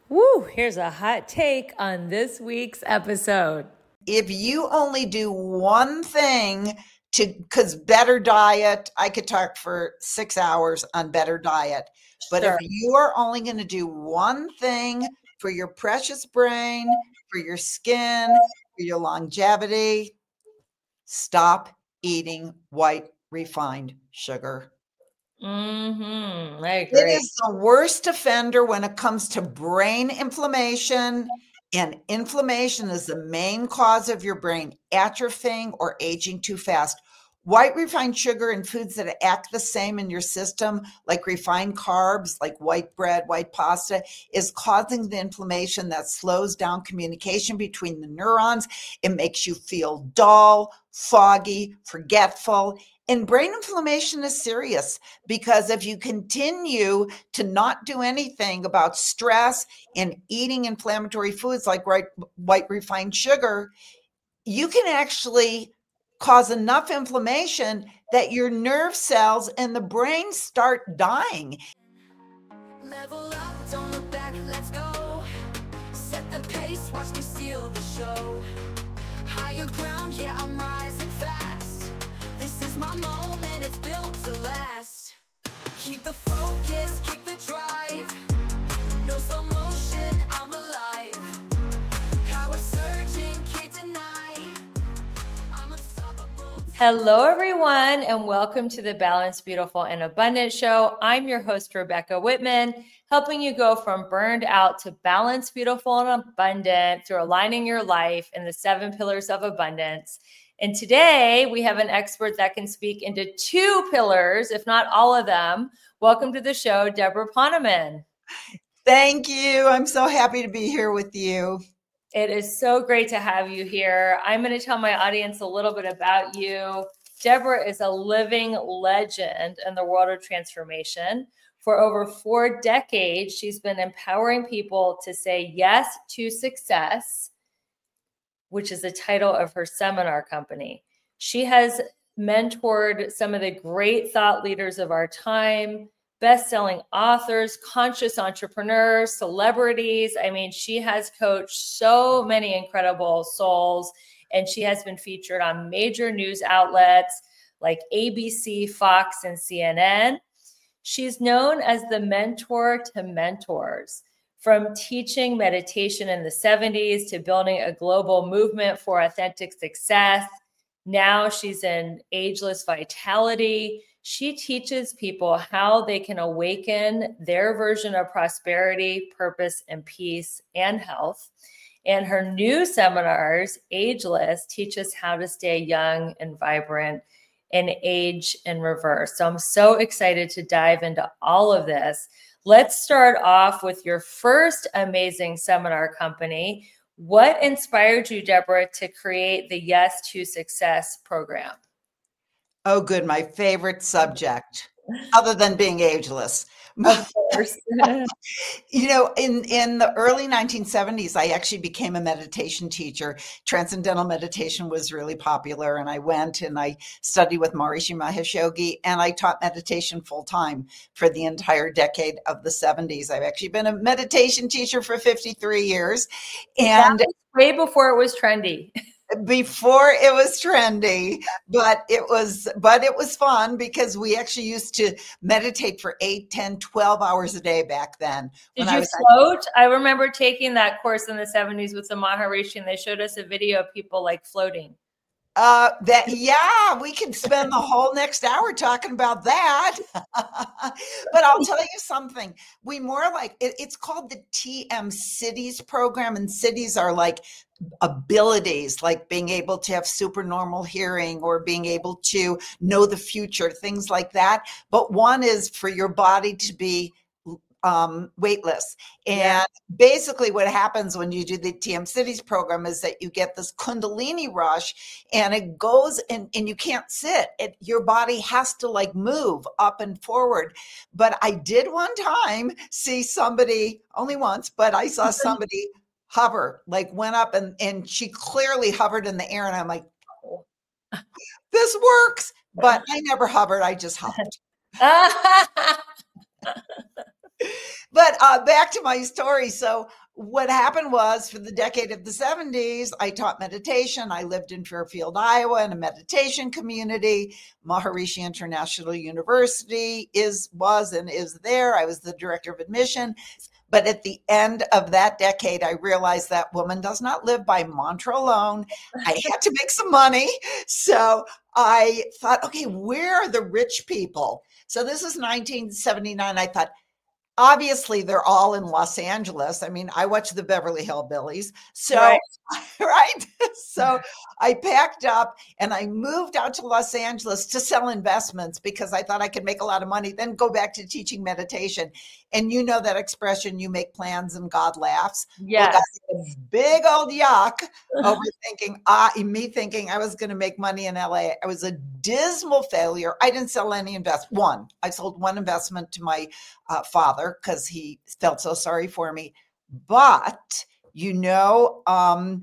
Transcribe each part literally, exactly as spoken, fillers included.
Woo, here's a hot take on this week's episode. If you only do one thing to, because better diet, I could talk for six hours on better diet, but Sure. if you are only going to do one thing for your precious brain, for your skin, for your longevity, stop eating white refined sugar. Mm-hmm. I agree. It is the worst offender when it comes to brain inflammation, and inflammation is the main cause of your brain atrophying or aging too fast. White refined sugar and foods that act the same in your system, like refined carbs, like white bread, white pasta, is causing the inflammation that slows down communication between the neurons. It makes you feel dull, foggy, forgetful. And brain inflammation is serious because if you continue to not do anything about stress and eating inflammatory foods like white, white refined sugar, you can actually cause enough inflammation that your nerve cells and the brain start dying. Level up, don't look back, let's go. Set the pace, watch me steal the show. Higher ground, yeah, I'm rising fast. This is my moment, it's built to last. Keep the focus, keep the drive. No slow motion, I'm alive. Power surging, can't deny. I'm unstoppable. Hello, everyone, and welcome to the Balanced, Beautiful, and Abundant Show. I'm your host, Rebecca Whitman, helping you go from burned out to balanced, beautiful, and abundant through aligning your life in the seven pillars of abundance. And today we have an expert that can speak into two pillars, if not all of them. Welcome to the show, Deborah Poneman. Thank you. I'm so happy to be here with you. It is so great to have you here. I'm going to tell my audience a little bit about you. Deborah is a living legend in the world of transformation. For over four decades, she's been empowering people to say yes to success, which is the title of her seminar company. She has mentored some of the great thought leaders of our time, best-selling authors, conscious entrepreneurs, celebrities. I mean, she has coached so many incredible souls, and she has been featured on major news outlets like A B C, Fox, and C N N. She's known as the mentor to mentors. From teaching meditation in the seventies to building a global movement for authentic success, now she's in ageless vitality. She teaches people how they can awaken their version of prosperity, purpose, and peace and health. And her new seminars, Ageless, teach us how to stay young and vibrant and age in reverse. So I'm so excited to dive into all of this. Let's start off with your first amazing seminar company. What inspired you, Deborah, to create the Yes to Success program? Oh, good. My favorite subject, other than being ageless. Of course. You know, in, in the early nineteen seventies, I actually became a meditation teacher. Transcendental meditation was really popular, and I went and I studied with Maharishi Mahesh Yogi, and I taught meditation full time for the entire decade of the seventies. I've actually been a meditation teacher for fifty-three years. And that was way before it was trendy. Before it was trendy, but it was, but it was fun because we actually used to meditate for eight, ten, twelve hours a day back then. Did when you I was float? I remember taking that course in the seventies with the Maharishi, and they showed us a video of people like floating. Uh, that, yeah, we could spend the whole next hour talking about that. But I'll tell you something. We more like, it, it's called the T M Cities program, and cities are like abilities, like being able to have supernormal hearing or being able to know the future, things like that. But one is for your body to be um, weightless. And yeah. Basically what happens when you do the T M Cities program is that you get this Kundalini rush, and it goes and, and you can't sit. It, your body has to like move up and forward. But I did one time see somebody, only once, but I saw somebody hover, like went up and, and she clearly hovered in the air. And I'm like, oh, this works. But I never hovered. I just hopped. But uh, back to my story. So what happened was, for the decade of the seventies, I taught meditation. I lived in Fairfield, Iowa, in a meditation community. Maharishi International University is was and is there. I was the director of admission. But at the end of that decade, I realized that woman does not live by mantra alone. I had to make some money. So I thought, okay, where are the rich people? So this is nineteen seventy-nine. I thought, obviously, they're all in Los Angeles. I mean, I watch the Beverly Hillbillies. So, Right. right. So I packed up and I moved out to Los Angeles to sell investments because I thought I could make a lot of money, then go back to teaching meditation. And you know that expression, you make plans and God laughs. Well, Yes. God, a big old yuck over thinking, uh, me thinking I was going to make money in L A. I was a dismal failure. I didn't sell any invest. One, I sold one investment to my uh, father because he felt so sorry for me. But, you know, um,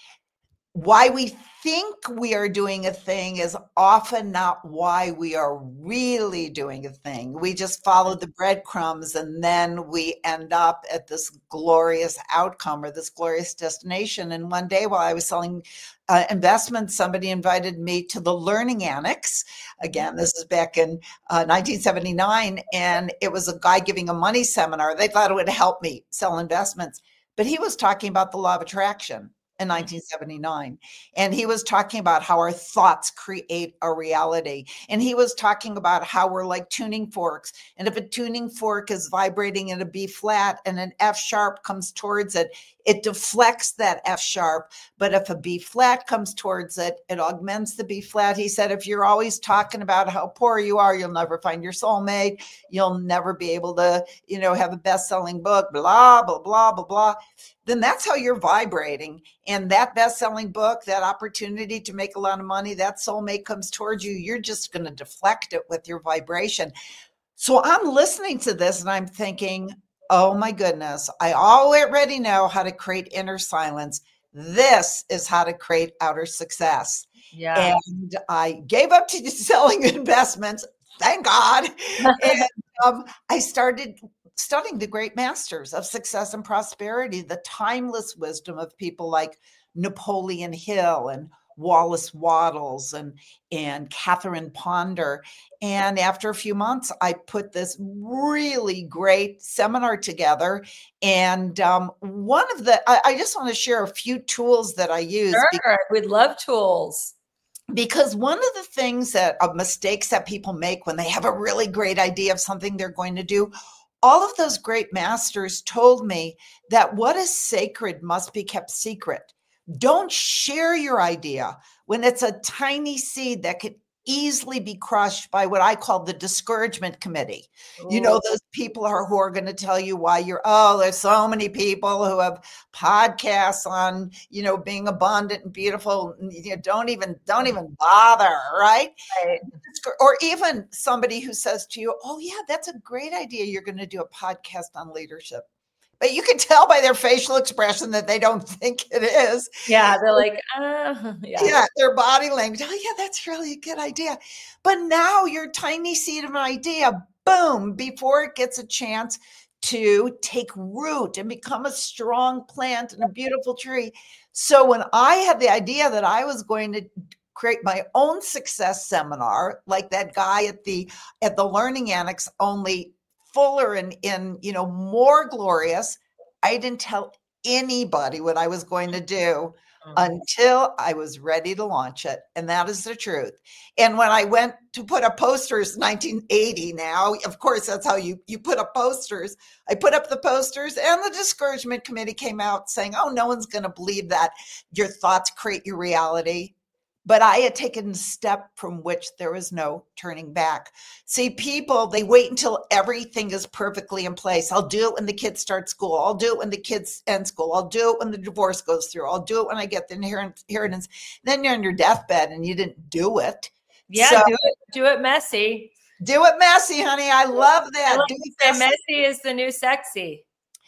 why we think we are doing a thing is often not why we are really doing a thing. We just follow the breadcrumbs and then we end up at this glorious outcome or this glorious destination. And one day while I was selling uh, investments, somebody invited me to the Learning Annex. Again, this is back in uh, nineteen seventy-nine. And it was a guy giving a money seminar. They thought it would help me sell investments. But he was talking about the law of attraction in nineteen seventy-nine. And he was talking about how our thoughts create a reality. And he was talking about how we're like tuning forks. And if a tuning fork is vibrating in a B flat and an F sharp comes towards it, it deflects that F sharp. But if a B flat comes towards it, it augments the B flat. He said, if you're always talking about how poor you are, you'll never find your soulmate. You'll never be able to, you know, have a best-selling book, blah, blah, blah, blah, blah. Then that's how you're vibrating. And that best-selling book, that opportunity to make a lot of money, that soulmate comes towards you, you're just going to deflect it with your vibration. So I'm listening to this and I'm thinking, oh my goodness, I already know how to create inner silence. This is how to create outer success. Yeah. And I gave up to selling investments, thank God. And um, I started studying the great masters of success and prosperity, the timeless wisdom of people like Napoleon Hill and Wallace Wattles and, and Catherine Ponder. And after a few months, I put this really great seminar together. And um, one of the, I, I just want to share a few tools that I use. Sure. Because, We'd love tools. Because one of the things that uh, mistakes that people make when they have a really great idea of something they're going to do, all of those great masters told me that what is sacred must be kept secret. Don't share your idea when it's a tiny seed that could easily be crushed by what I call the discouragement committee. Ooh. You know, those people are who are going to tell you why you're, oh, there's so many people who have podcasts on, you know, being abundant and beautiful. You know, don't even, don't even bother, right? Right. Or even somebody who says to you, oh yeah, that's a great idea. You're going to do a podcast on leadership. But you can tell by their facial expression that they don't think it is. Yeah, they're like, uh, yeah. Yeah, their body language. Oh, yeah, that's really a good idea. But now your tiny seed of an idea, boom, before it gets a chance to take root and become a strong plant and a beautiful tree. So when I had the idea that I was going to create my own success seminar, like that guy at the at the Learning Annex, only fuller and in, you know, more glorious. I didn't tell anybody what I was going to do mm-hmm. until I was ready to launch it. And that is the truth. And when I went to put up posters, nineteen eighty now, of course, that's how you, you put up posters. I put up the posters and the discouragement committee came out saying, oh, no one's going to believe that your thoughts create your reality. But I had taken a step from which there was no turning back. See, people, they wait until everything is perfectly in place. I'll do it when the kids start school. I'll do it when the kids end school. I'll do it when the divorce goes through. I'll do it when I get the inheritance. Then you're on your deathbed and you didn't do it. Yeah, so, do it. Do it messy. Do it messy, honey. I love that. I like do it messy. messy is the new sexy.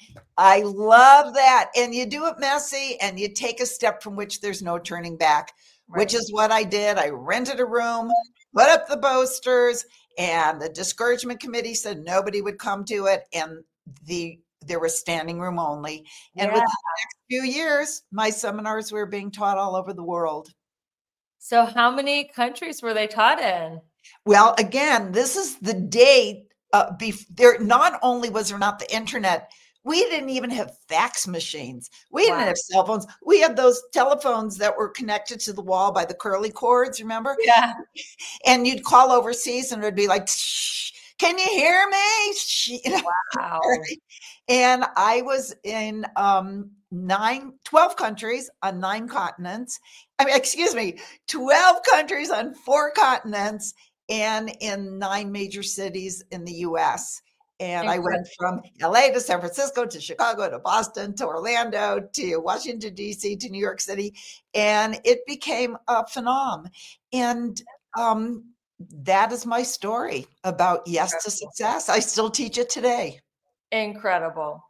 I love that. And you do it messy and you take a step from which there's no turning back. Right. Which is what I did. I rented a room, put up the posters, and the discouragement committee said nobody would come to it. And the there was standing room only. And Yeah. within the next few years, my seminars were being taught all over the world. So how many countries were they taught in? Well, again, this is the date. Uh, bef- there not only was there not the internet, we didn't even have fax machines. We didn't Wow. have cell phones. We had those telephones that were connected to the wall by the curly cords, remember? Yeah. And you'd call overseas and it'd be like, "Shh, can you hear me?" Shh, you know? Wow. And I was in um, nine, twelve countries on nine continents. I mean, excuse me, twelve countries on four continents and in nine major cities in the U S. And I went from L A to San Francisco to Chicago to Boston to Orlando to Washington, D C to New York City. And it became a phenom. And um, that is my story about Yes to Success. I still teach it today. Incredible.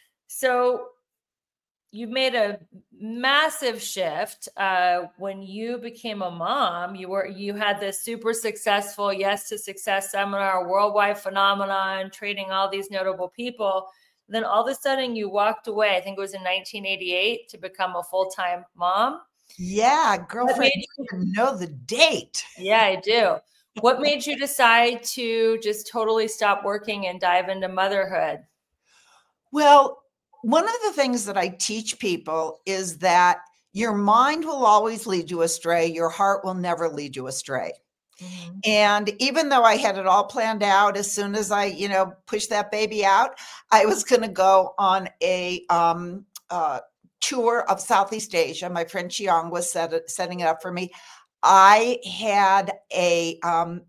So you made a massive shift uh, when you became a mom. You were you had this super successful Yes to Success seminar, worldwide phenomenon, training all these notable people. Then all of a sudden you walked away. I think it was in nineteen eighty-eight to become a full-time mom. Yeah, girlfriend, made you even know the date. Yeah, I do. What made you decide to just totally stop working and dive into motherhood? Well, one of the things that I teach people is that your mind will always lead you astray. Your heart will never lead you astray. Mm-hmm. And even though I had it all planned out, as soon as I, you know, pushed that baby out, I was going to go on a um, uh, tour of Southeast Asia. My friend Chiang was set, setting it up for me. I had a um,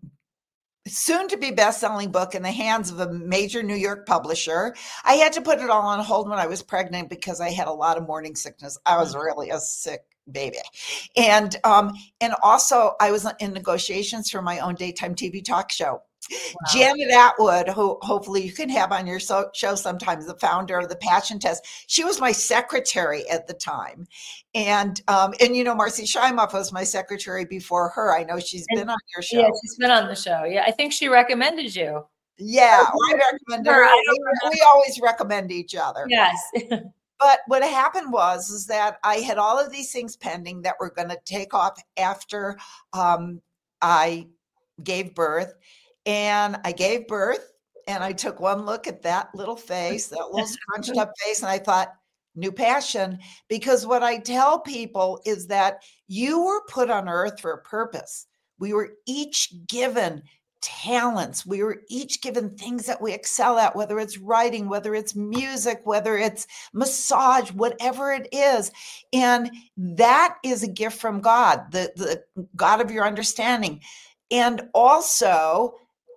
soon to be best-selling book in the hands of a major New York publisher. I had to put it all on hold when I was pregnant because I had a lot of morning sickness. I was really a sick baby. And um, and also I was in negotiations for my own daytime T V talk show. Wow. Janet Atwood, who hopefully you can have on your so- show sometimes, the founder of the Passion Test, she was my secretary at the time. And, um, and you know, Marcy Shimoff was my secretary before her. I know she's and, been on your show. Yeah, she's been on the show. Yeah, I think she recommended you. Yeah, I recommended her. her. We, we always recommend each other. Yes. But what happened was is that I had all of these things pending that were going to take off after um, I gave birth. And I gave birth and I took one look at that little face, that little scrunched up face, and I thought, new passion. Because what I tell people is that you were put on earth for a purpose. We were each given talents. We were each given things that we excel at, whether it's writing, whether it's music, whether it's massage, whatever it is. And that is a gift from God, the, the God of your understanding. And also,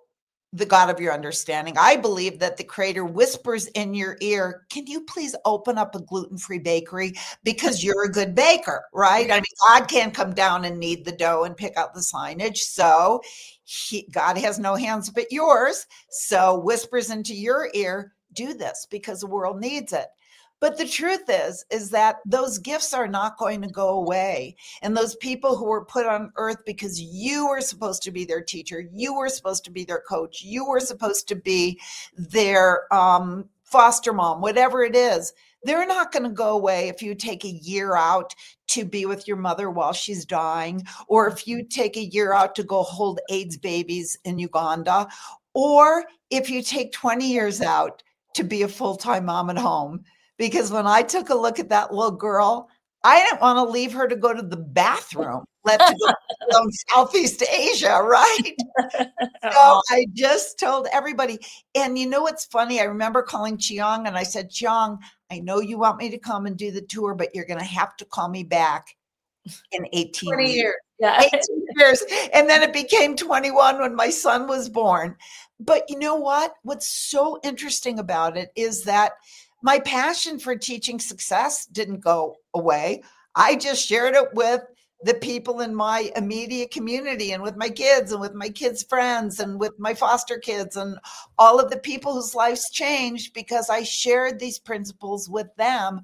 the God of your understanding. I believe that the Creator whispers in your ear, can you please open up a gluten-free bakery because you're a good baker, right? I mean, God can't come down and knead the dough and pick out the signage. So he, God has no hands but yours. So whispers into your ear, do this because the world needs it. But the truth is, is that those gifts are not going to go away. And those people who were put on earth because you were supposed to be their teacher, you were supposed to be their coach, you were supposed to be their um, foster mom, whatever it is, they're not going to go away if you take a year out to be with your mother while she's dying, or if you take a year out to go hold AIDS babies in Uganda, or if you take twenty years out to be a full-time mom at home. Because when I took a look at that little girl, I didn't want to leave her to go to the bathroom, let to go to Southeast Asia, right? So I just told everybody. And you know what's funny? I remember calling Chiang and I said, Chiang, I know you want me to come and do the tour, but you're going to have to call me back in eighteen years. Yeah. eighteen years. And then it became twenty-one when my son was born. But you know what? What's so interesting about it is that my passion for teaching success didn't go away. I just shared it with the people in my immediate community and with my kids and with my kids' friends and with my foster kids and all of the people whose lives changed because I shared these principles with them.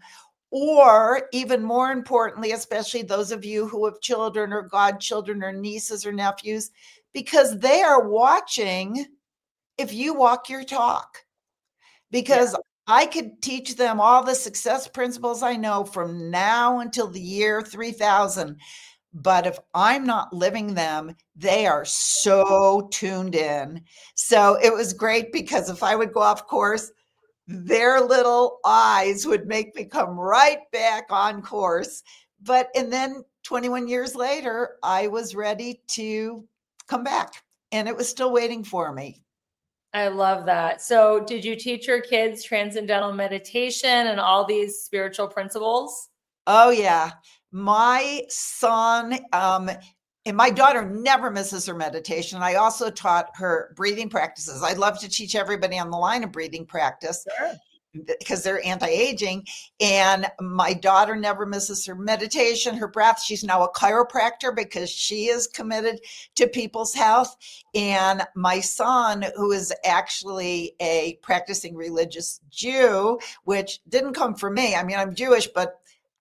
Or even more importantly, especially those of you who have children or godchildren or nieces or nephews, because they are watching if you walk your talk. because yeah. I could teach them all the success principles I know from now until the year three thousand. But if I'm not living them, they are so tuned in. So it was great because if I would go off course, their little eyes would make me come right back on course. But, and then twenty-one years later, I was ready to come back and it was still waiting for me. I love that. So did you teach your kids transcendental meditation and all these spiritual principles? Oh, yeah. My son, um, and my daughter never misses her meditation. I also taught her breathing practices. I'd love to teach everybody on the line a breathing practice. Sure. Because they're anti-aging. And my daughter never misses her meditation, her breath. She's now a chiropractor because she is committed to people's health. And my son, who is actually a practicing religious Jew, which didn't come from me. I mean, I'm Jewish, but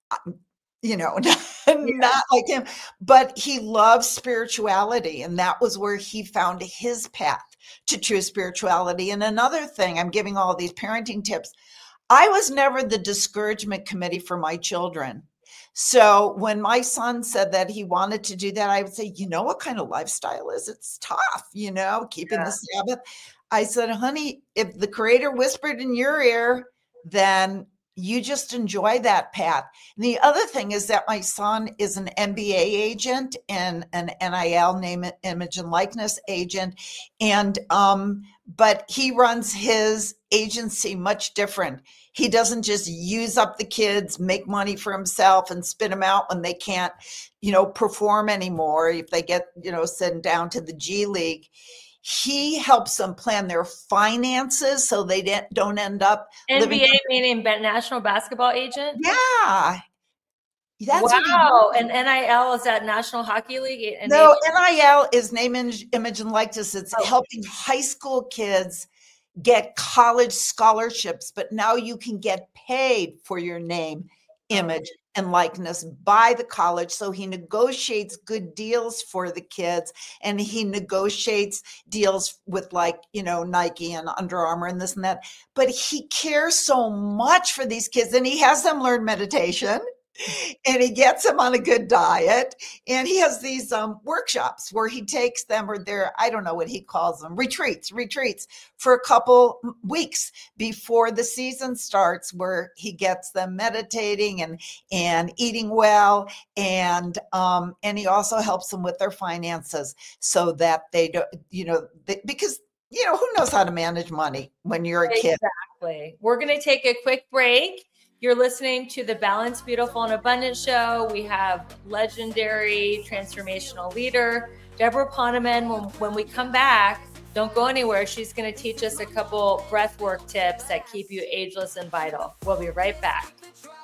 you know, not like him, but he loves spirituality. And that was where he found his path to true spirituality. And another thing, I'm giving all these parenting tips. I was never the discouragement committee for my children. So when my son said that he wanted to do that, I would say, you know, what kind of lifestyle is it? It's tough, you know, keeping yeah. the Sabbath. I said, honey, if the Creator whispered in your ear, then you just enjoy that path. And the other thing is that my son is an M B A agent and an N I L, name, image, and likeness agent. And, um, but he runs his agency much different. He doesn't just use up the kids, make money for himself and spit them out when they can't, you know, perform anymore. If they get, you know, sent down to the G League. He helps them plan their finances so they don't end up N B A living- meaning National Basketball Agent? Yeah. That's wow. And N I L is that National Hockey League? And no, N I L is name, image, image and likeness. It's oh. helping high school kids get college scholarships, but now you can get paid for your name, image, oh. and likeness by the college. So he negotiates good deals for the kids, and he negotiates deals with, like, you know, Nike and Under Armour and this and that. But he cares so much for these kids, and he has them learn meditation. And he gets them on a good diet. And he has these um, workshops where he takes them, or their, I don't know what he calls them, retreats, retreats for a couple weeks before the season starts, where he gets them meditating and, and eating well. And, um, and he also helps them with their finances so that they don't, you know, they, because, you know, who knows how to manage money when you're a kid? Exactly. We're going to take a quick break. You're listening to the Balanced, Beautiful, and Abundant Show. We have legendary transformational leader, Deborah Poneman. When, when we come back, don't go anywhere. She's going to teach us a couple breathwork tips that keep you ageless and vital. We'll be right back.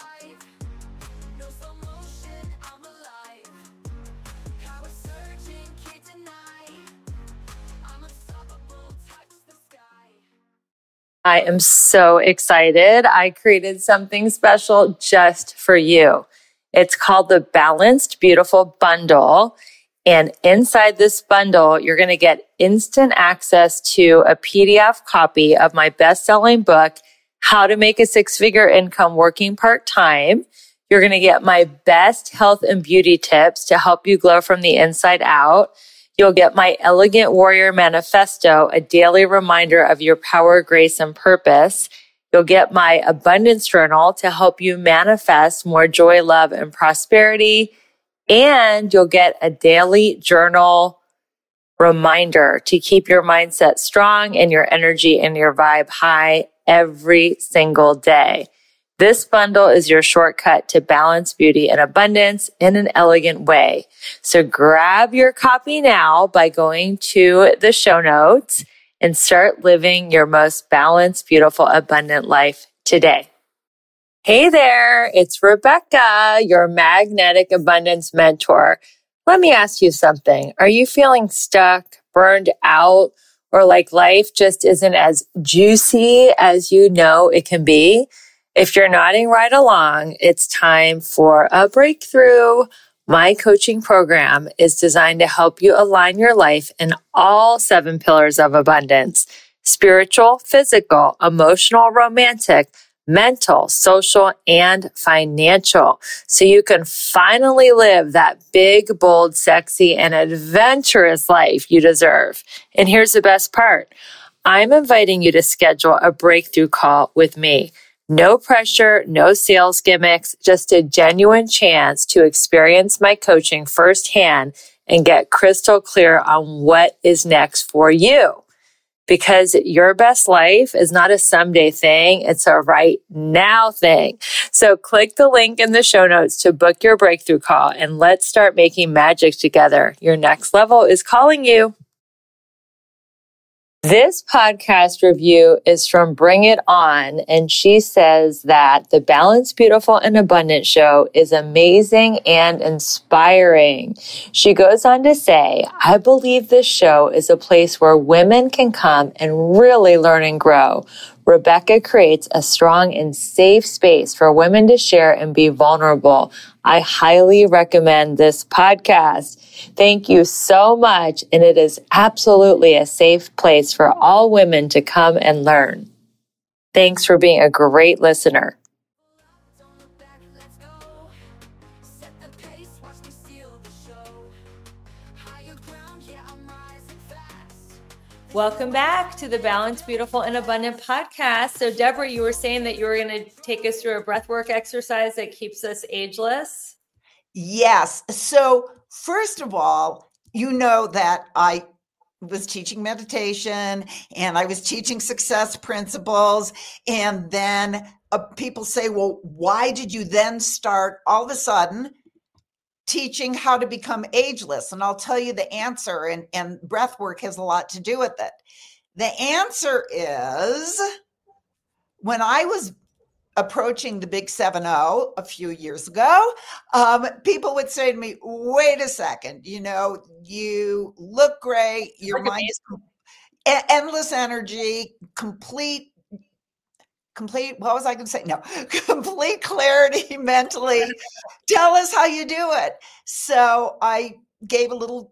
I am so excited. I created something special just for you. It's called the Balanced Beautiful Bundle. And inside this bundle, you're going to get instant access to a P D F copy of my best-selling book, How to Make a Six-Figure Income Working Part-Time. You're going to get my best health and beauty tips to help you glow from the inside out. You'll get my Elegant Warrior Manifesto, a daily reminder of your power, grace, and purpose. You'll get my Abundance Journal to help you manifest more joy, love, and prosperity. And you'll get a daily journal reminder to keep your mindset strong and your energy and your vibe high every single day. This bundle is your shortcut to balance, beauty, and abundance in an elegant way. So grab your copy now by going to the show notes and start living your most balanced, beautiful, abundant life today. Hey there, it's Rebecca, your magnetic abundance mentor. Let me ask you something. Are you feeling stuck, burned out, or like life just isn't as juicy as you know it can be? If you're nodding right along, it's time for a breakthrough. My coaching program is designed to help you align your life in all seven pillars of abundance. spiritual, physical, emotional, romantic, mental, social, and financial. So you can finally live that big, bold, sexy, and adventurous life you deserve. And here's the best part. I'm inviting you to schedule a breakthrough call with me. No pressure, no sales gimmicks, just a genuine chance to experience my coaching firsthand and get crystal clear on what is next for you. Because your best life is not a someday thing, it's a right now thing. So click the link in the show notes to book your breakthrough call and let's start making magic together. Your next level is calling you. This podcast review is from Bring It On, and she says that the Balanced, Beautiful, and Abundant show is amazing and inspiring. She goes on to say, I believe this show is a place where women can come and really learn and grow. Rebecca creates a strong and safe space for women to share and be vulnerable. I highly recommend this podcast. Thank you so much, and it is absolutely a safe place for all women to come and learn. Thanks for being a great listener. Don't look back, let's go. Set the pace, watch me steal the show. Higher ground, yeah, I'm rising fast. Welcome back to the Balanced, Beautiful, and Abundant podcast. So, Deborah, you were saying that you were going to take us through a breathwork exercise that keeps us ageless. Yes. So, first of all, you know that I was teaching meditation and I was teaching success principles. And then uh, people say, well, why did you then start all of a sudden teaching how to become ageless? And I'll tell you the answer, and, and breath work has a lot to do with it. The answer is when I was approaching the big seven oh a few years ago, um, people would say to me, wait a second, you know, you look great, your Look mind is e- endless energy, complete complete, what was I going to say? No, complete clarity mentally. Tell us how you do it. So I gave a little,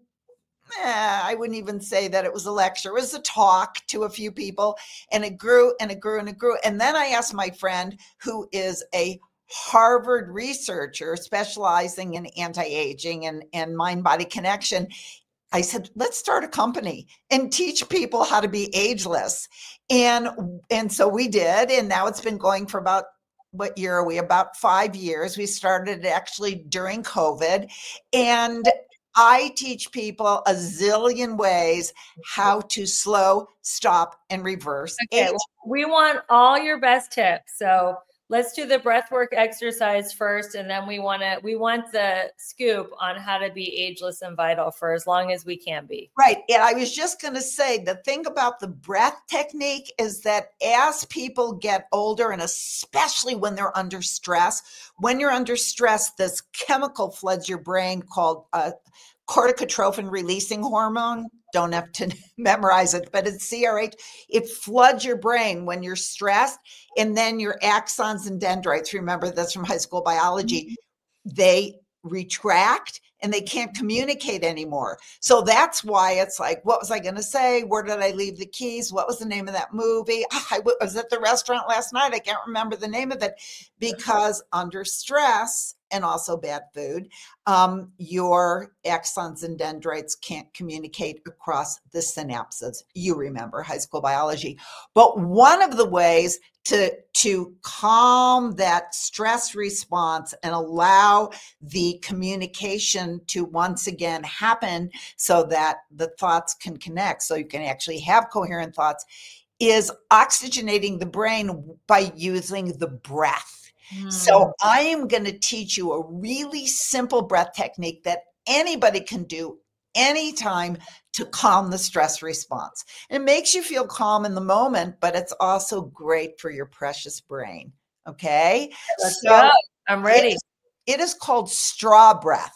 eh, I wouldn't even say that it was a lecture. It was a talk to a few people, and it grew and it grew and it grew. And then I asked my friend, who is a Harvard researcher specializing in anti-aging and, and mind-body connection, I said, let's start a company and teach people how to be ageless. And, and so we did. And now it's been going for about, what year are we? About five years. We started it actually during COVID. And I teach people a zillion ways how to slow, stop, and reverse Okay, aging. well, we want all your best tips. So let's do the breathwork exercise first, and then we want to we want the scoop on how to be ageless and vital for as long as we can be. Right. And I was just going to say, the thing about the breath technique is that as people get older, and especially when they're under stress, when you're under stress, this chemical floods your brain called uh, corticotrophin releasing hormone. Don't have to memorize it, but it's C R H. It floods your brain when you're stressed. And then your axons and dendrites, remember this from high school biology, they retract and they can't communicate anymore. So that's why it's like, what was I going to say? Where did I leave the keys? What was the name of that movie? I was at the restaurant last night. I can't remember the name of it, because under stress and also bad food, um, your axons and dendrites can't communicate across the synapses. You remember high school biology. But one of the ways to, to calm that stress response and allow the communication to once again happen so that the thoughts can connect, so you can actually have coherent thoughts, is oxygenating the brain by using the breath. Hmm. So I am going to teach you a really simple breath technique that anybody can do anytime to calm the stress response. It makes you feel calm in the moment, but it's also great for your precious brain. Okay. Let's So go. I'm ready. It is, it is called straw breath.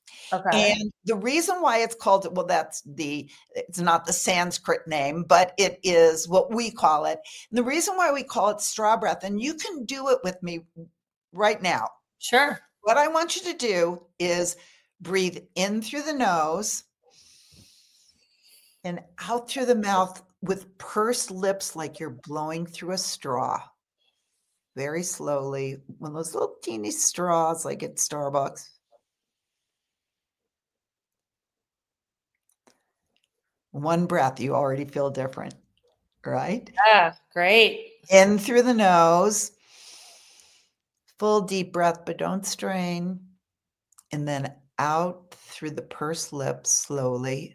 Okay. And the reason why it's called, well, that's the, it's not the Sanskrit name, but it is what we call it. And the reason why we call it straw breath, and you can do it with me right now. Sure. What I want you to do is breathe in through the nose and out through the mouth with pursed lips like you're blowing through a straw. Very slowly, one of those little teeny straws like at Starbucks. One breath, you already feel different, right? Yeah, great. In through the nose, full deep breath, but don't strain. And then out through the pursed lips slowly.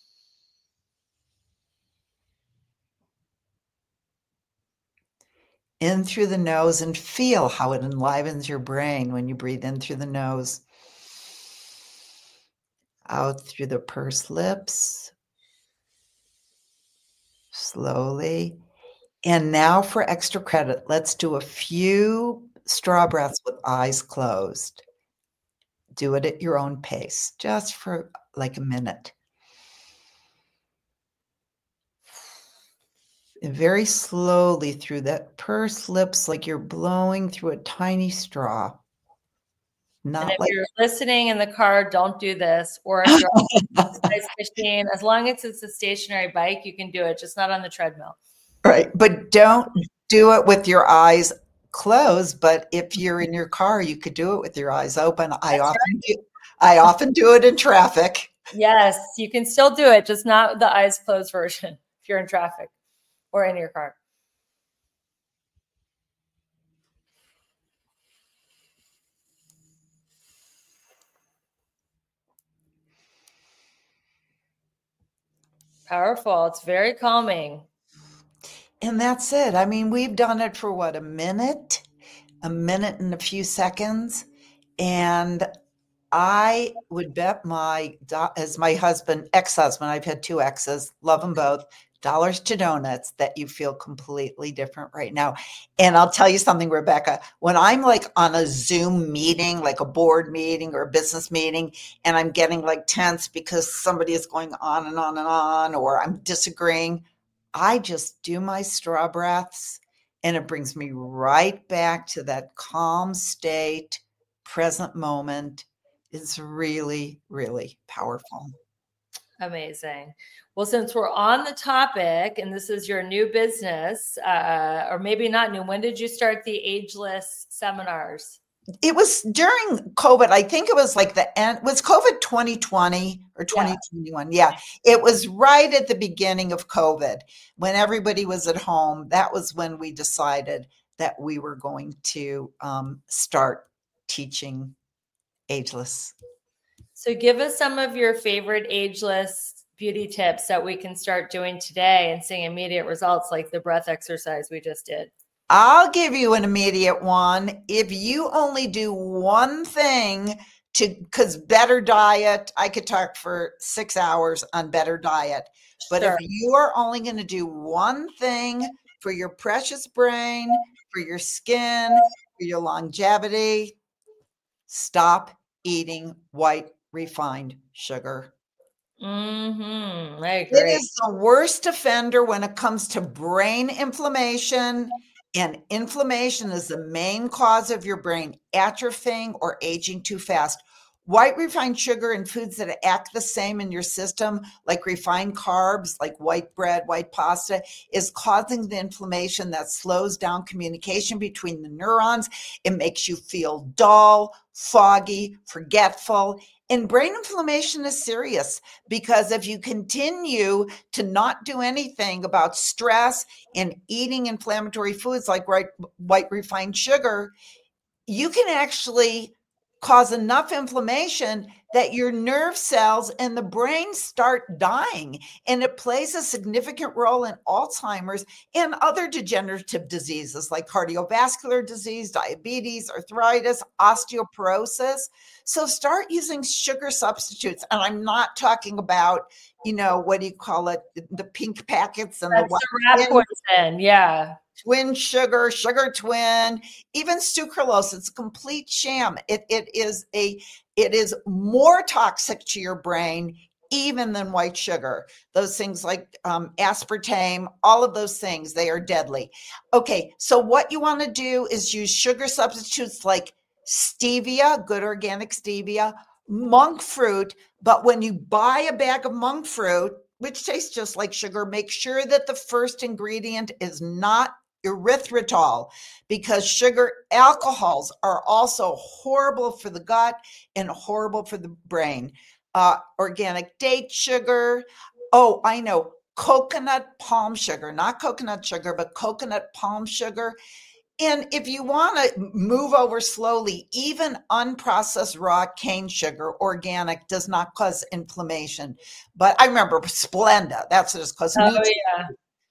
In through the nose and feel how it enlivens your brain when you breathe in through the nose. Out through the pursed lips. Slowly. And now for extra credit, let's do a few straw breaths with eyes closed. Do it at your own pace, just for like a minute. And very slowly through that pursed lips, like you're blowing through a tiny straw. Not and if like you're listening in the car, don't do this. Or if you're on the exercise machine, as long as it's a stationary bike, you can do it, just not on the treadmill. Right. But don't do it with your eyes closed. But if you're in your car, you could do it with your eyes open. I That's often right. do I often do it in traffic. Yes, you can still do it, just not the eyes closed version if you're in traffic or in your car. Powerful. It's very calming. And that's it. I mean, we've done it for what, a minute, a minute and a few seconds. And I would bet my, do- as my husband, ex-husband, I've had two exes, love them both, dollars to donuts, that you feel completely different right now. And I'll tell you something, Rebecca, when I'm like on a Zoom meeting, like a board meeting or a business meeting, and I'm getting like tense because somebody is going on and on and on, or I'm disagreeing, I just do my straw breaths and it brings me right back to that calm state, present moment. It's really, really powerful. Amazing. Well, since we're on the topic and this is your new business, uh, or maybe not new, when did you start the Ageless seminars? It was during COVID. I think it was like the end, was COVID twenty twenty or twenty twenty-one? Yeah. It was right at the beginning of COVID when everybody was at home. That was when we decided that we were going to um, start teaching Ageless. So give us some of your favorite Ageless beauty tips that we can start doing today and seeing immediate results, like the breath exercise we just did. I'll give you an immediate one. If you only do one thing to, because Better Diet, I could talk for six hours on Better Diet, but Sure. if you are only going to do one thing for your precious brain, for your skin, for your longevity, stop eating white refined sugar. Mm-hmm. I It agree. is the worst offender when it comes to brain inflammation. And inflammation is the main cause of your brain atrophying or aging too fast. White refined sugar and foods that act the same in your system, like refined carbs, like white bread, white pasta, is causing the inflammation that slows down communication between the neurons. It makes you feel dull, foggy, forgetful. And brain inflammation is serious because if you continue to not do anything about stress and eating inflammatory foods like white, white refined sugar, you can actually cause enough inflammation that your nerve cells and the brain start dying. And it plays a significant role in Alzheimer's and other degenerative diseases like cardiovascular disease, diabetes, arthritis, osteoporosis. So start using sugar substitutes. And I'm not talking about, you know, what do you call it? The pink packets and That's the white. the rat poison. Yeah. Twin sugar, sugar twin, even sucralose. It's a complete sham. It it is a it is more toxic to your brain even than white sugar. Those things like um, aspartame, all of those things, they are deadly. Okay, so what you want to do is use sugar substitutes like stevia, good organic stevia, monk fruit. But when you buy a bag of monk fruit, which tastes just like sugar. Make sure that the first ingredient is not erythritol, because sugar alcohols are also horrible for the gut and horrible for the brain. Uh, organic date sugar. Oh, I know. Coconut palm sugar, not coconut sugar, but coconut palm sugar. And if you want to move over slowly, even unprocessed raw cane sugar, organic, does not cause inflammation. But I remember Splenda, that's what it's called. Oh, yeah.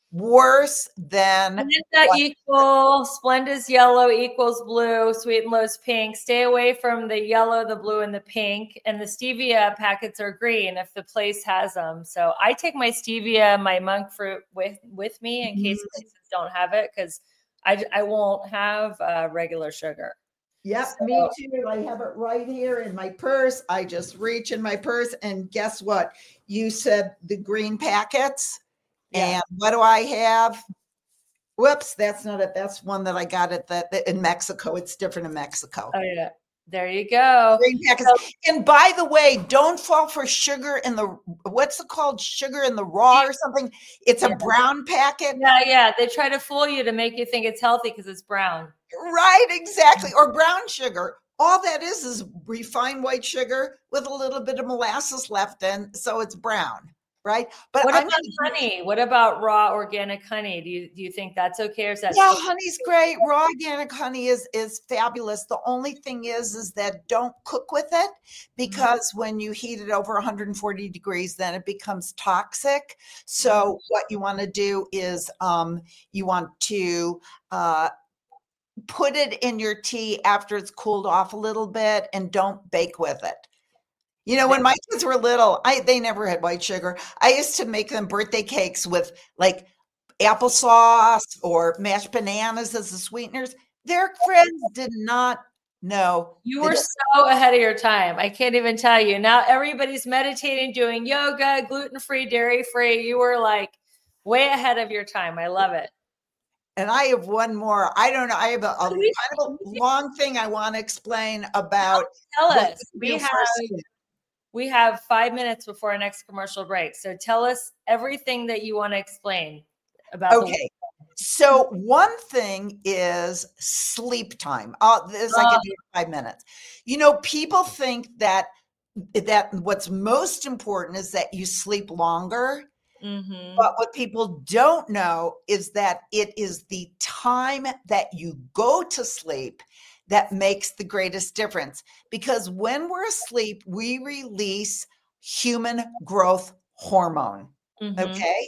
Worse than. And it's not equal. Splenda's yellow equals blue. Sweet and Low's pink. Stay away from the yellow, the blue, and the pink. And the stevia packets are green if the place has them. So I take my stevia, my monk fruit with with me in mm-hmm. case places don't have it, because I I won't have uh, regular sugar. Yep, so, me too. I have it right here in my purse. I just reach in my purse, and guess what? You said the green packets. Yeah. And what do I have? Whoops, that's not it. That's one that I got at the, in Mexico. It's different in Mexico. Oh, yeah. There you go. Green packets. So, and by the way, don't fall for sugar in the, what's it called? Sugar in the raw or something. It's a yeah. brown packet. Yeah, yeah. They try to fool you to make you think it's healthy because it's brown. Right, exactly. Or brown sugar. All that is is refined white sugar with a little bit of molasses left in, so it's brown. Right. But what I'm about gonna, honey? What about raw organic honey? Do you do you think that's okay? Or is that yeah, honey's great. Raw organic honey is is fabulous. The only thing is, is that don't cook with it, because mm-hmm. when you heat it over one hundred forty degrees, then it becomes toxic. So mm-hmm. what you want to do is um, you want to uh, put it in your tea after it's cooled off a little bit, and don't bake with it. You know, when my kids were little, I they never had white sugar. I used to make them birthday cakes with like applesauce or mashed bananas as the sweeteners. Their friends did not know. You were so ahead of your time. I can't even tell you. Now everybody's meditating, doing yoga, gluten-free, dairy-free. You were like way ahead of your time. I love it. And I have one more. I don't know. I have a, a kind of a long thing I want to explain about. Tell us. We have. We have five minutes before our next commercial break. So tell us everything that you want to explain about. Okay. The- so one thing is sleep time. Uh, this uh, I can do in five minutes. You know, people think that that what's most important is that you sleep longer. Mm-hmm. But what people don't know is that it is the time that you go to sleep that makes the greatest difference. Because when we're asleep, we release human growth hormone. Mm-hmm. Okay.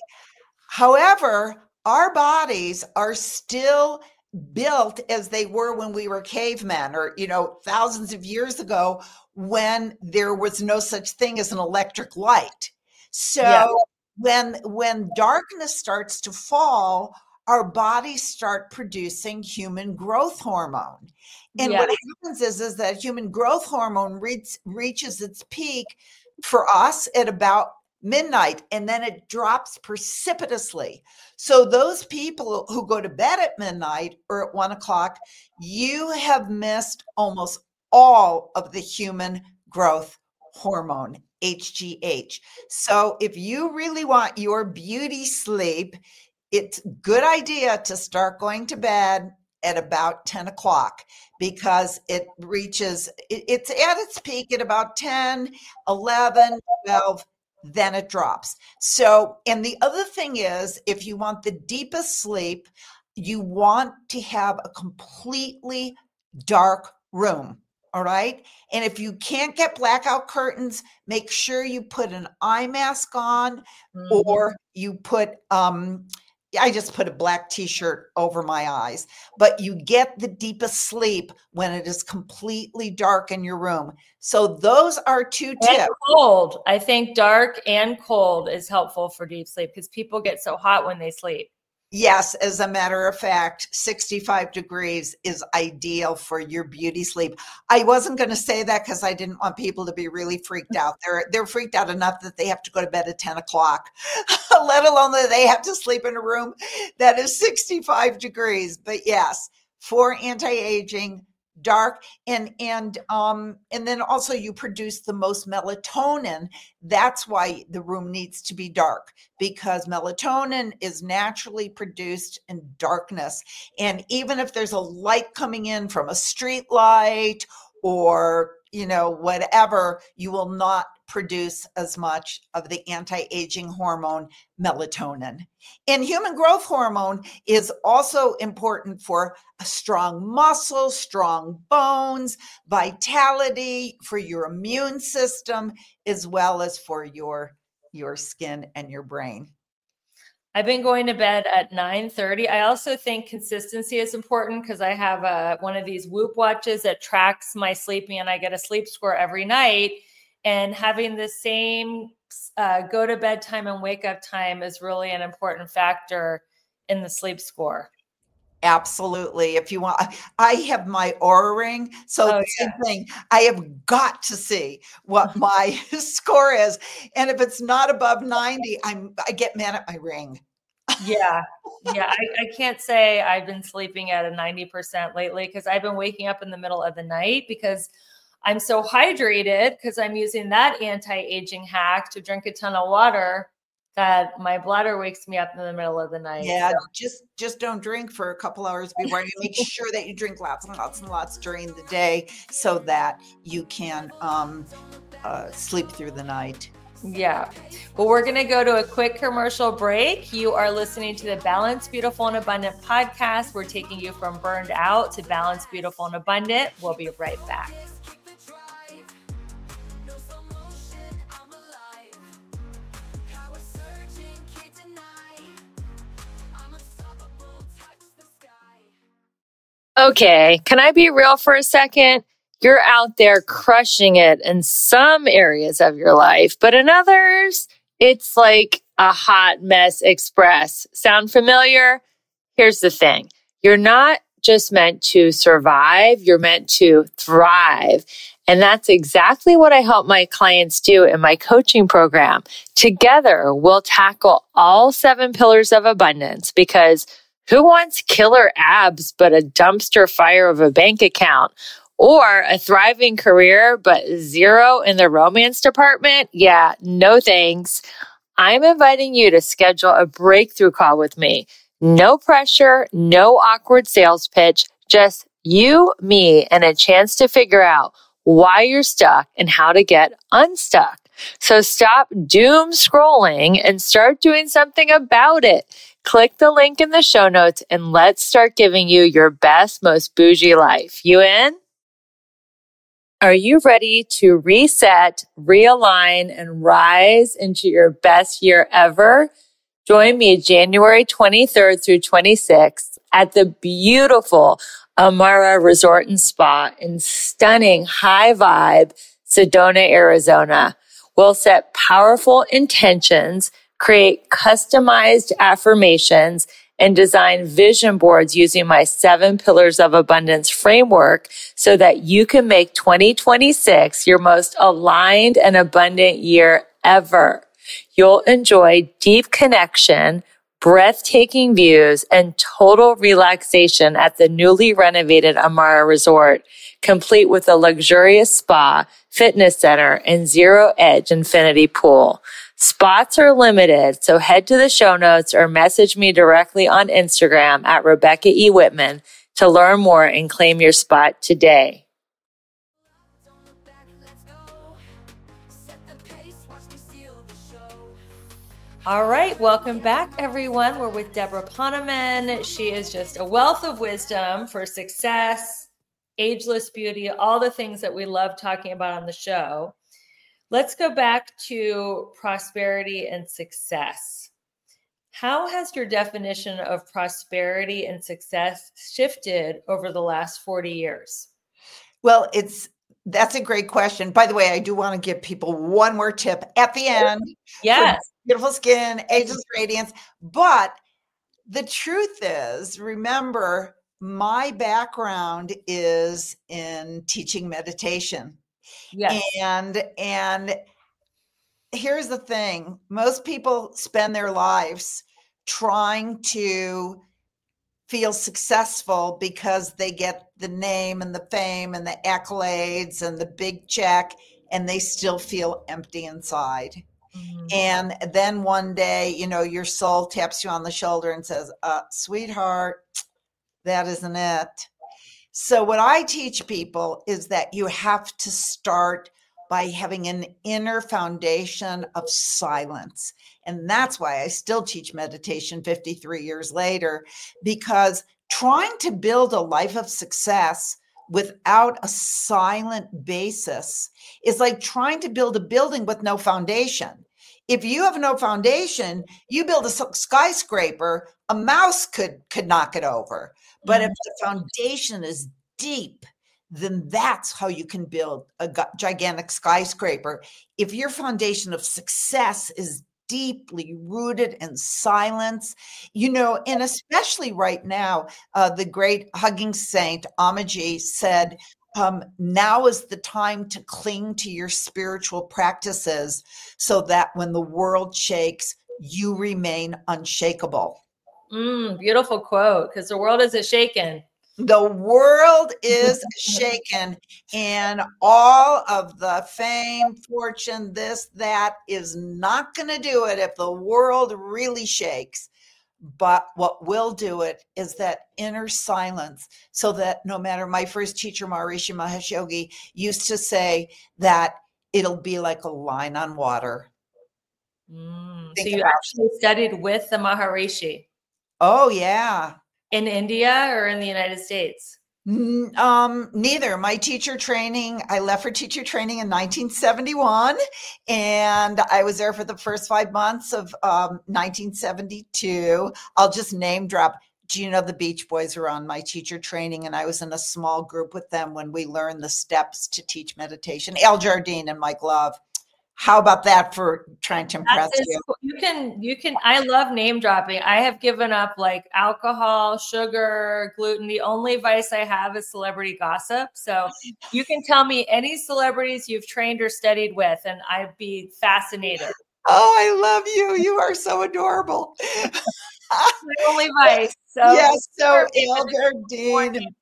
However, our bodies are still built as they were when we were cavemen, or, you know, thousands of years ago, when there was no such thing as an electric light. So yeah. when, when darkness starts to fall, our bodies start producing human growth hormone. And yes. what happens is, is that human growth hormone reach, reaches its peak for us at about midnight, and then it drops precipitously. So those people who go to bed at midnight or at one o'clock, you have missed almost all of the human growth hormone, H G H. So if you really want your beauty sleep, it's a good idea to start going to bed at about ten o'clock, because it reaches, it, it's at its peak at about ten, eleven, twelve, then it drops. So, and the other thing is, if you want the deepest sleep, you want to have a completely dark room. All right. And if you can't get blackout curtains, make sure you put an eye mask on, mm-hmm. or you put, um, I just put a black t-shirt over my eyes, but you get the deepest sleep when it is completely dark in your room. So those are two tips. And cold. I think dark and cold is helpful for deep sleep, because people get so hot when they sleep. Yes, as a matter of fact, sixty-five degrees is ideal for your beauty sleep. I wasn't going to say that because I didn't want people to be really freaked out. They're they're freaked out enough that they have to go to bed at ten o'clock, let alone that they have to sleep in a room that is sixty-five degrees. But yes, for anti-aging, dark, and and um and then also you produce the most melatonin. That's why the room needs to be dark, because melatonin is naturally produced in darkness. And even if there's a light coming in from a street light or, you know, whatever, you will not produce as much of the anti-aging hormone melatonin. And human growth hormone is also important for a strong muscle, strong bones, vitality, for your immune system, as well as for your your skin and your brain. I've been going to bed at nine thirty. I also think consistency is important because I have a, one of these Whoop watches that tracks my sleeping, and I get a sleep score every night. And having the same uh, go to bed time and wake up time is really an important factor in the sleep score. Absolutely. If you want, I have my Oura ring. So Oh, same yeah. thing. I have got to see what my score is. And if it's not above ninety, I'm I get mad at my ring. Yeah. Yeah. I, I can't say I've been sleeping at a ninety percent lately because I've been waking up in the middle of the night because I'm so hydrated because I'm using that anti-aging hack to drink a ton of water that my bladder wakes me up in the middle of the night. Yeah, So, just just don't drink for a couple hours before. You make sure that you drink lots and lots and lots during the day so that you can um, uh, sleep through the night. yeah. Well, we're going to go to a quick commercial break. You are listening to the Balanced, Beautiful, and Abundant podcast. We're taking you from burned out to balanced, beautiful, and abundant. We'll be right back. Okay, can I be real for a second? You're out there crushing it in some areas of your life, but in others, it's like a hot mess express. Sound familiar? Here's the thing. You're not just meant to survive, you're meant to thrive. And that's exactly what I help my clients do in my coaching program. Together, we'll tackle all seven pillars of abundance, because who wants killer abs but a dumpster fire of a bank account? Or a thriving career but zero in the romance department? Yeah, no thanks. I'm inviting you to schedule a breakthrough call with me. No pressure, no awkward sales pitch, just you, me, and a chance to figure out why you're stuck and how to get unstuck. So stop doom scrolling and start doing something about it. Click the link in the show notes and let's start giving you your best, most bougie life. You in? Are you ready to reset, realign, and rise into your best year ever? Join me January twenty-third through twenty-sixth at the beautiful Amara Resort and Spa in stunning high vibe Sedona, Arizona. We'll set powerful intentions, create customized affirmations, and design vision boards using my seven pillars of abundance framework so that you can make twenty twenty-six your most aligned and abundant year ever. You'll enjoy deep connection, breathtaking views, and total relaxation at the newly renovated Amara Resort, complete with a luxurious spa, fitness center, and zero-edge infinity pool. Spots are limited, so head to the show notes or message me directly on Instagram at Rebecca E. Whitman to learn more and claim your spot today. All right, welcome back, everyone. We're with Deborah Poneman. She is just a wealth of wisdom for success, ageless beauty, all the things that we love talking about on the show. Let's go back to prosperity and success. How has your definition of prosperity and success shifted over the last forty years? Well, it's that's a great question. By the way, I do want to give people one more tip at the end. Yes. Beautiful skin, ageless radiance. But the truth is, remember, my background is in teaching meditation. Yes. And and here's the thing. Most people spend their lives trying to feel successful because they get the name and the fame and the accolades and the big check, and they still feel empty inside. Mhm. And then one day, you know, your soul taps you on the shoulder and says, uh, sweetheart, that isn't it. So what I teach people is that you have to start by having an inner foundation of silence. And that's why I still teach meditation fifty-three years later, because trying to build a life of success without a silent basis is like trying to build a building with no foundation. If you have no foundation, you build a skyscraper, a mouse could could knock it over. But if the foundation is deep, then that's how you can build a gigantic skyscraper. If your foundation of success is deeply rooted in silence, you know, and especially right now, uh, the great hugging saint Amaji said, um, now is the time to cling to your spiritual practices so that when the world shakes, you remain unshakable. Mm, beautiful quote, because the world isn't shaken. The world is shaken, and all of the fame, fortune, this, that is not going to do it if the world really shakes. But what will do it is that inner silence, so that no matter, my first teacher, Maharishi Mahesh Yogi, used to say that it'll be like a line on water. Mm, so Think you about actually studied with the Maharishi Oh, yeah. in India or in the United States? N- Um, neither. My teacher training, I left for teacher training in nineteen seventy-one, and I was there for the first five months of um, nineteen seventy-two. I'll just name drop. Do you know the Beach Boys were on my teacher training, and I was in a small group with them when we learned the steps to teach meditation. Al Jardine and Mike Love. How about that for trying to impress That is, you? cool. You can, you can, I love name dropping. I have given up like alcohol, sugar, gluten. The only vice I have is celebrity gossip. So you can tell me any celebrities you've trained or studied with, and I'd be fascinated. Oh, I love you. You are so adorable. My only vice. So Yes, so Perfect. Al Jardine and,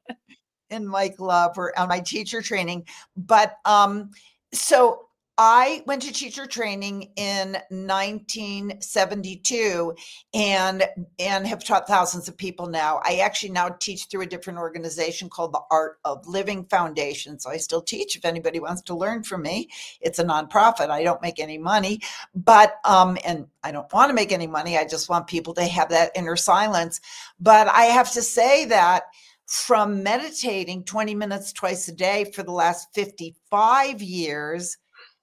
and Mike Love were on my teacher training. But um, so I went to teacher training in nineteen seventy-two and and have taught thousands of people now. I actually now teach through a different organization called the Art of Living Foundation. So I still teach if anybody wants to learn from me. It's a nonprofit. I don't make any money, but um, and I don't want to make any money. I just want people to have that inner silence. But I have to say that from meditating twenty minutes twice a day for the last fifty-five years,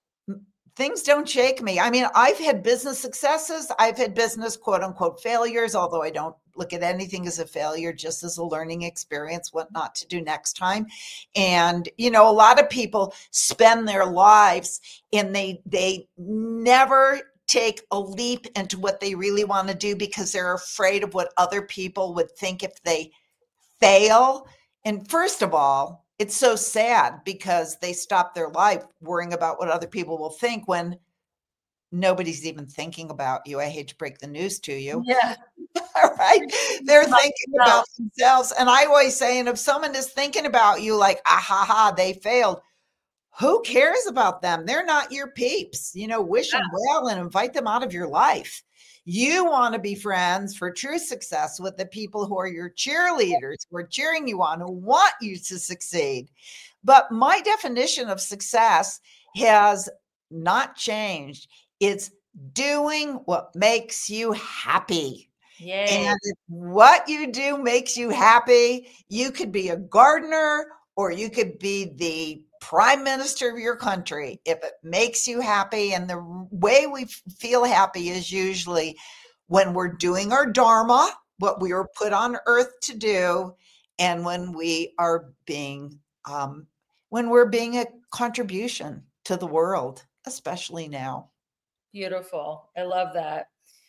things don't shake me. I mean, I've had business successes. I've had business quote unquote failures, although I don't look at anything as a failure, just as a learning experience, what not to do next time. And, you know, a lot of people spend their lives and they, they never take a leap into what they really want to do because they're afraid of what other people would think if they fail. And first of all, it's so sad because they stop their life worrying about what other people will think when nobody's even thinking about you. I hate to break the news to you. yeah. All right. They're thinking about themselves. And I always say, and if someone is thinking about you like, ah, ha, ha, they failed, who cares about them? They're not your peeps. You know, wish them well and invite them out of your life. You want to be friends for true success with the people who are your cheerleaders, who are cheering you on, who want you to succeed. But my definition of success has not changed. It's doing what makes you happy. Yay. And if what you do makes you happy, you could be a gardener or you could be the prime minister of your country. If it makes you happy, and the way we feel happy is usually when we're doing our dharma, what we were put on earth to do, and when we are being, um, when we're being a contribution to the world, especially now. Beautiful. I love that.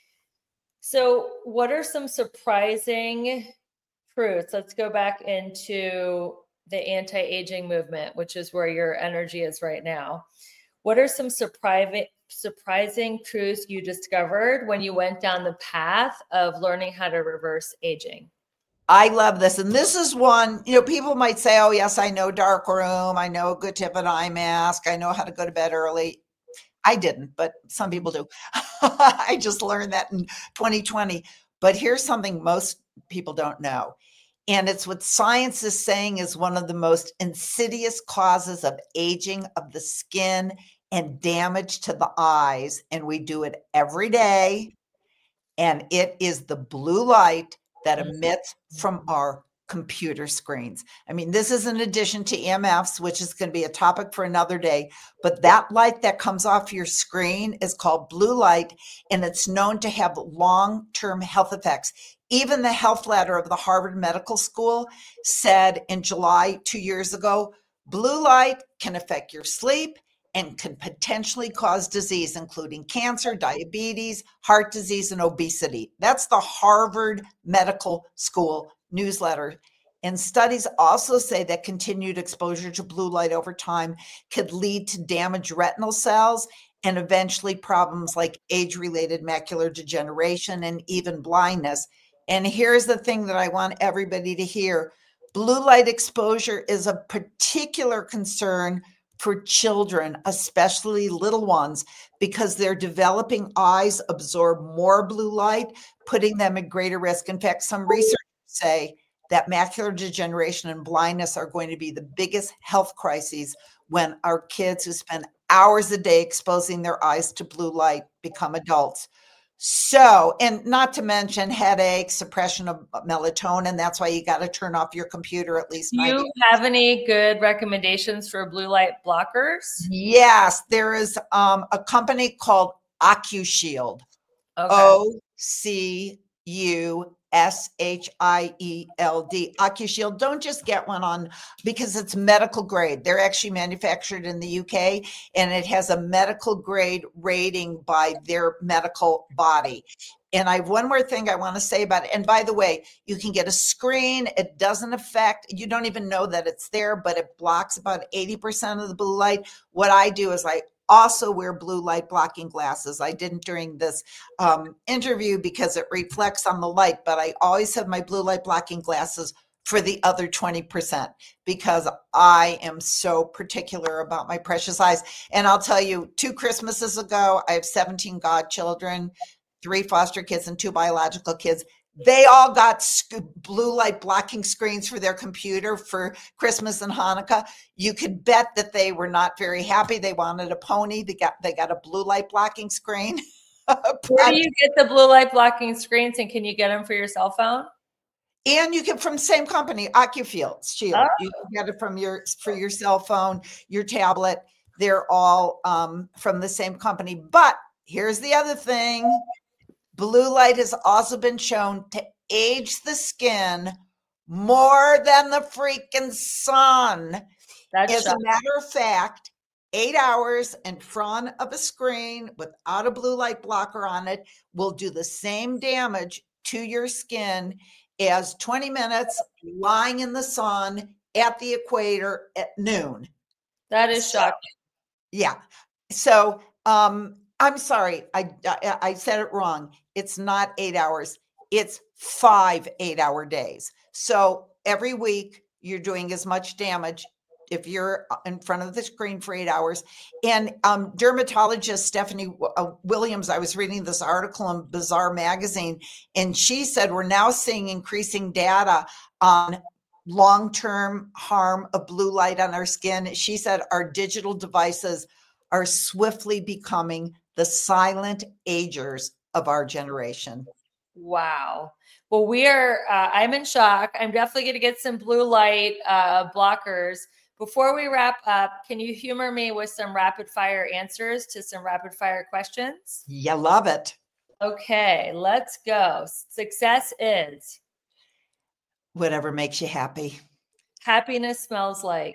So, what are some surprising truths? Let's go back into the anti-aging movement, which is where your energy is right now. What are some surprising surprising truths you discovered when you went down the path of learning how to reverse aging? I love this. And this is one, you know, people might say, oh, yes, I know dark room. I know a good tip an eye mask. I know how to go to bed early. I didn't, but some people do. I just learned that in twenty twenty. But here's something most people don't know. And it's what science is saying is one of the most insidious causes of aging of the skin and damage to the eyes. And we do it every day. And it is the blue light that emits from our computer screens. I mean, this is in addition to E M Fs, which is going to be a topic for another day. But that light that comes off your screen is called blue light, and it's known to have long-term health effects. Even the health ladder of the Harvard Medical School said in July two years ago, blue light can affect your sleep and can potentially cause disease, including cancer, diabetes, heart disease, and obesity. That's the Harvard Medical School newsletter. And studies also say that continued exposure to blue light over time could lead to damaged retinal cells and eventually problems like age-related macular degeneration and even blindness. And here's the thing that I want everybody to hear. Blue light exposure is a particular concern for children, especially little ones, because their developing eyes absorb more blue light, putting them at greater risk. In fact, some researchers say that macular degeneration and blindness are going to be the biggest health crises when our kids who spend hours a day exposing their eyes to blue light become adults. So, and not to mention headaches, suppression of melatonin. That's why you got to turn off your computer at least. Do you have any good recommendations for blue light blockers? Yes, there is um, a company called OcuShield. Okay. O C U S H I E L D. OcuShield. Don't just get one on because it's medical grade. They're actually manufactured in the U K, and it has a medical grade rating by their medical body. And I have one more thing I want to say about it. And by the way, you can get a screen. It doesn't affect, you don't even know that it's there, but it blocks about eighty percent of the blue light. What I do is I also wear blue light blocking glasses. I didn't during this um, interview because it reflects on the light, but I always have my blue light blocking glasses for the other twenty percent because I am so particular about my precious eyes. And I'll tell you, two Christmases ago, I have seventeen godchildren, three foster kids and two biological kids. They all got blue light blocking screens for their computer for Christmas and Hanukkah. You could bet that they were not very happy. They wanted a pony. They got they got a blue light blocking screen. Where do you get the blue light blocking screens, and can you get them for your cell phone? And you can from the same company, OcuShield. Shield. Oh. You can get it from your for your cell phone, your tablet. They're all um, from the same company. But here's the other thing. Blue light has also been shown to age the skin more than the freaking sun. That's As shocking. a matter of fact, eight hours in front of a screen without a blue light blocker on it will do the same damage to your skin as twenty minutes lying in the sun at the equator at noon. That is so, shocking. Yeah. So, um, I'm sorry, I, I I said it wrong. It's not eight hours. It's five eight-hour days. So every week you're doing as much damage if you're in front of the screen for eight hours. And um, dermatologist Stephanie uh, Williams, I was reading this article in Bazaar magazine, and she said we're now seeing increasing data on long-term harm of blue light on our skin. She said our digital devices are swiftly becoming the silent agers of our generation. Wow. Well, we are, uh, I'm in shock. I'm definitely going to get some blue light uh, blockers. Before we wrap up, can you humor me with some rapid fire answers to some rapid fire questions? You love it. Okay, let's go. Success is? Whatever makes you happy. Happiness smells like?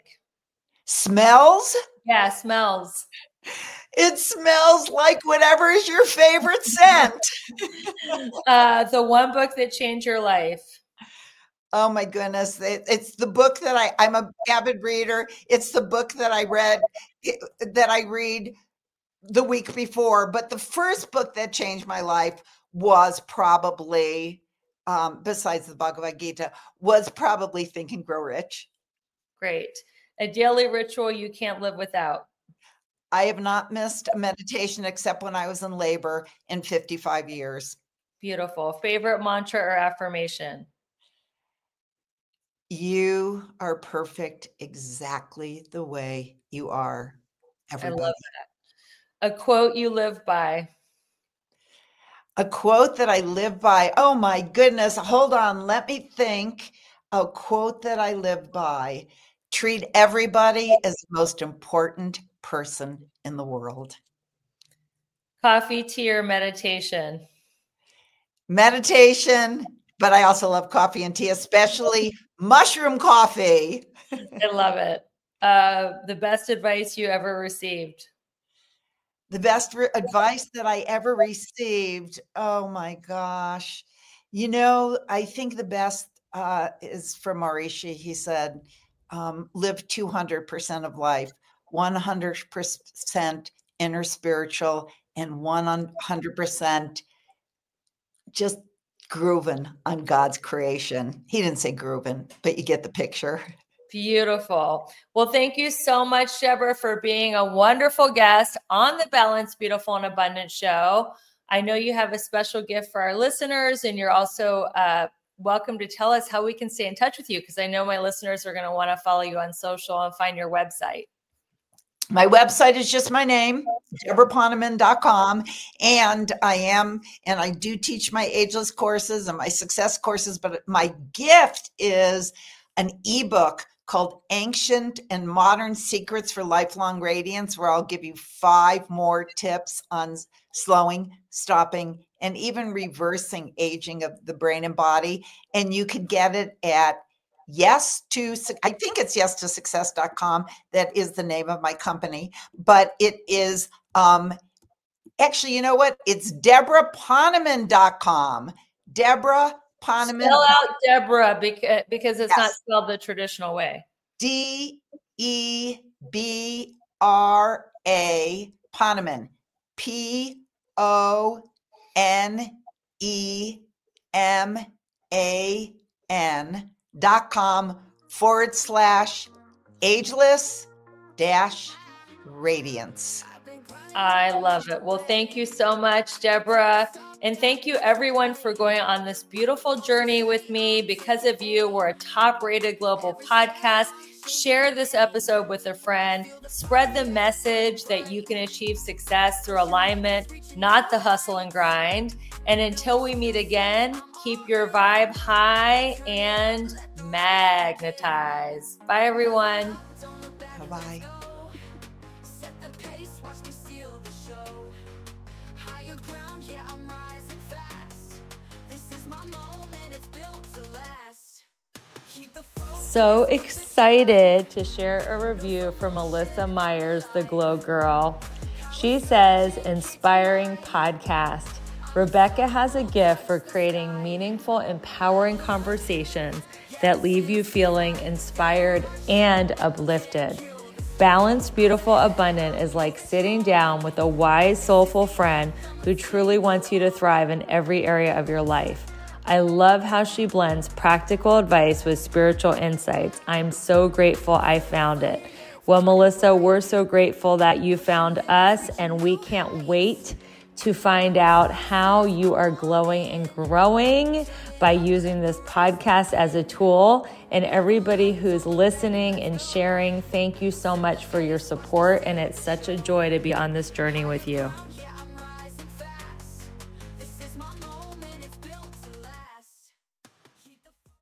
Smells? Yeah, smells. It smells like whatever is your favorite scent. uh, the one book that changed your life. Oh my goodness. It, it's the book that I, I'm a avid reader. It's the book that I read, that I read the week before. But the first book that changed my life was probably um, besides the Bhagavad Gita, was probably Think and Grow Rich. Great. A daily ritual you can't live without. I have not missed a meditation except when I was in labor in fifty-five years. Beautiful. Favorite mantra or affirmation? You are perfect exactly the way you are. Everybody. I love that. A quote you live by. A quote that I live by. Oh my goodness. Hold on. Let me think. A quote that I live by. Treat everybody as the most important person in the world. Coffee, tea, or meditation? Meditation, but I also love coffee and tea, especially mushroom coffee. I love it. Uh, the best advice you ever received? The best re- advice that I ever received. Oh my gosh. You know, I think the best uh, is from Maharishi. He said, um, live two hundred percent of life, one hundred percent inner spiritual, and one hundred percent just grooving on God's creation. He didn't say grooving, but you get the picture. Beautiful. Well, thank you so much, Deborah, for being a wonderful guest on the Balanced, Beautiful, and Abundant show. I know you have a special gift for our listeners, and you're also uh, welcome to tell us how we can stay in touch with you, because I know my listeners are going to want to follow you on social and find your website. My website is just my name, Deborah Poneman dot com. And I am, and I do teach my ageless courses and my success courses, but my gift is an ebook called Ancient and Modern Secrets for Lifelong Radiance, where I'll give you five more tips on slowing, stopping, and even reversing aging of the brain and body. And you can get it at Yes to, I think it's yes to success dot com. That is the name of my company, but it is, um, actually, you know what? It's Deborah Poneman dot com. Deborah Poneman. Spell out Deborah because, because it's Yes. not spelled the traditional way. D E B R A Poneman. P O N E M A N dot com forward slash ageless dash radiance. I love it. Well, thank you so much, Deborah. And thank you everyone for going on this beautiful journey with me. Because of you, we're a top rated global podcast. Share this episode with a friend. Spread the message that you can achieve success through alignment, not the hustle and grind. And until we meet again, keep your vibe high and magnetize. Bye, everyone. Bye-bye. Set the pace, watch me steal the show. Higher ground, yeah, I'm rising fast. This is my moment, it's built to last. Keep the flow. So excited to share a review from Melissa Myers, the Glow Girl. She says, inspiring podcast. Rebecca has a gift for creating meaningful, empowering conversations that leave you feeling inspired and uplifted. Balanced, Beautiful, Abundant is like sitting down with a wise, soulful friend who truly wants you to thrive in every area of your life. I love how she blends practical advice with spiritual insights. I'm so grateful I found it. Well, Melissa, we're so grateful that you found us, and we can't wait to find out how you are glowing and growing by using this podcast as a tool. And everybody who's listening and sharing, thank you so much for your support. And it's such a joy to be on this journey with you.